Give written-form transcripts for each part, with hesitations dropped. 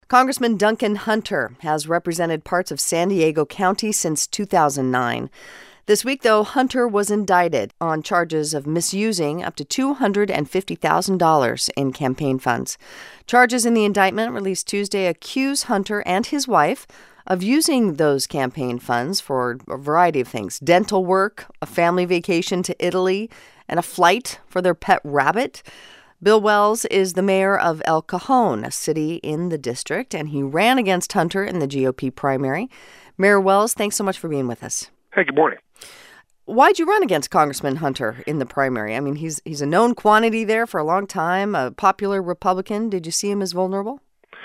Congressman Duncan Hunter has represented parts of San Diego County since 2009. This week, though, Hunter was indicted on charges of misusing up to $250,000 in campaign funds. Charges in the indictment released Tuesday accuse Hunter and his wife of using those campaign funds for a variety of things: dental work, a family vacation to Italy, and a flight for their pet rabbit. Bill Wells is the mayor of El Cajon, a city in the district, and he ran against Hunter in the GOP primary. Mayor Wells, thanks so much for being with us. Hey, good morning. Why'd you run against Congressman Hunter in the primary? I mean, he's a known quantity there for a long time, a popular Republican. Did you see him as vulnerable?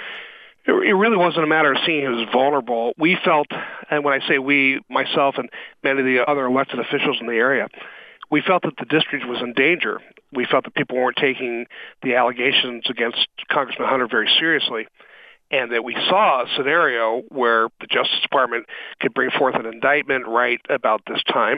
It really wasn't a matter of seeing him as vulnerable. We felt, and when I say we, myself and many of the other elected officials in the area, we felt that the district was in danger. We felt that people weren't taking the allegations against Congressman Hunter very seriously, and that we saw a scenario where the Justice Department could bring forth an indictment right about this time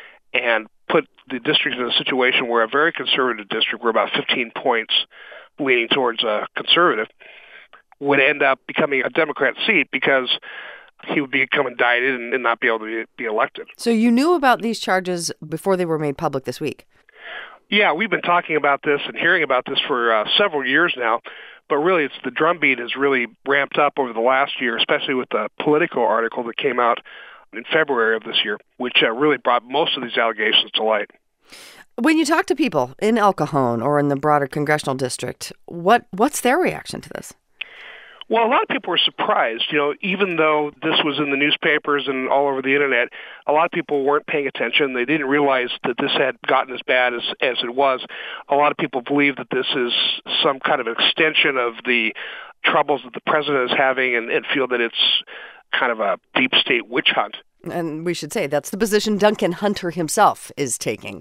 and put the district in a situation where a very conservative district, where about 15 points leaning towards a conservative, would end up becoming a Democrat seat because he would become indicted and not be able to be elected. So you knew about these charges before they were made public this week? Yeah, we've been talking about this and hearing about this for several years now, but really it's the drumbeat has really ramped up over the last year, especially with the Politico article that came out in February of this year, which really brought most of these allegations to light. When you talk to people in El Cajon or in the broader congressional district, what's their reaction to this? Well, a lot of people were surprised. Even though this was in the newspapers and all over the internet, a lot of people weren't paying attention. They didn't realize that this had gotten as bad as it was. A lot of people believe that this is some kind of extension of the troubles that the president is having and feel that it's kind of a deep state witch hunt. And we should say that's the position Duncan Hunter himself is taking.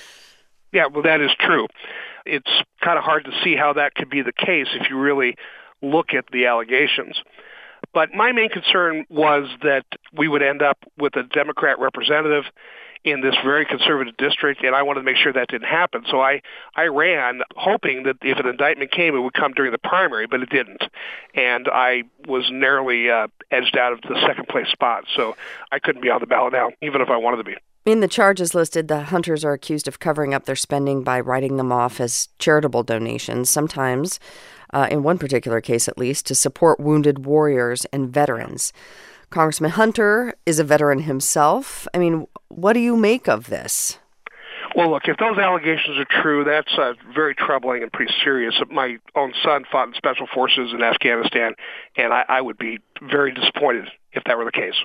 Yeah, well, that is true. It's kind of hard to see how that could be the case if you really look at the allegations. But my main concern was that we would end up with a Democrat representative in this very conservative district, and I wanted to make sure that didn't happen. So I ran hoping that if an indictment came, it would come during the primary, but it didn't. And I was narrowly edged out of the second place spot, so I couldn't be on the ballot now, even if I wanted to be. In the charges listed, the Hunters are accused of covering up their spending by writing them off as charitable donations, sometimes, in one particular case at least, to support wounded warriors and veterans. Congressman Hunter is a veteran himself. I mean, what do you make of this? Well, look, if those allegations are true, that's very troubling and pretty serious. My own son fought in special forces in Afghanistan, and I would be very disappointed if that were the case.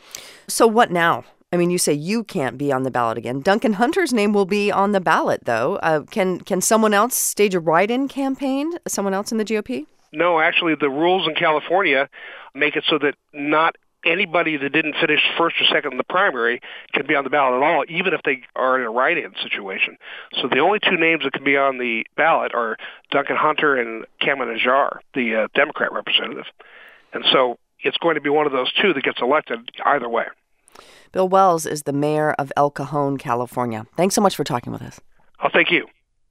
So what now? I mean, you say you can't be on the ballot again. Duncan Hunter's name will be on the ballot, though. Can someone else stage a write-in campaign? Someone else in the GOP? No, actually, the rules in California make it so that not anybody that didn't finish first or second in the primary can be on the ballot at all, even if they are in a write-in situation. So the only two names that can be on the ballot are Duncan Hunter and Kamala Najjar, the Democrat representative. And so it's going to be one of those two that gets elected either way. Bill Wells is the mayor of El Cajon, California. Thanks so much for talking with us. Oh, thank you.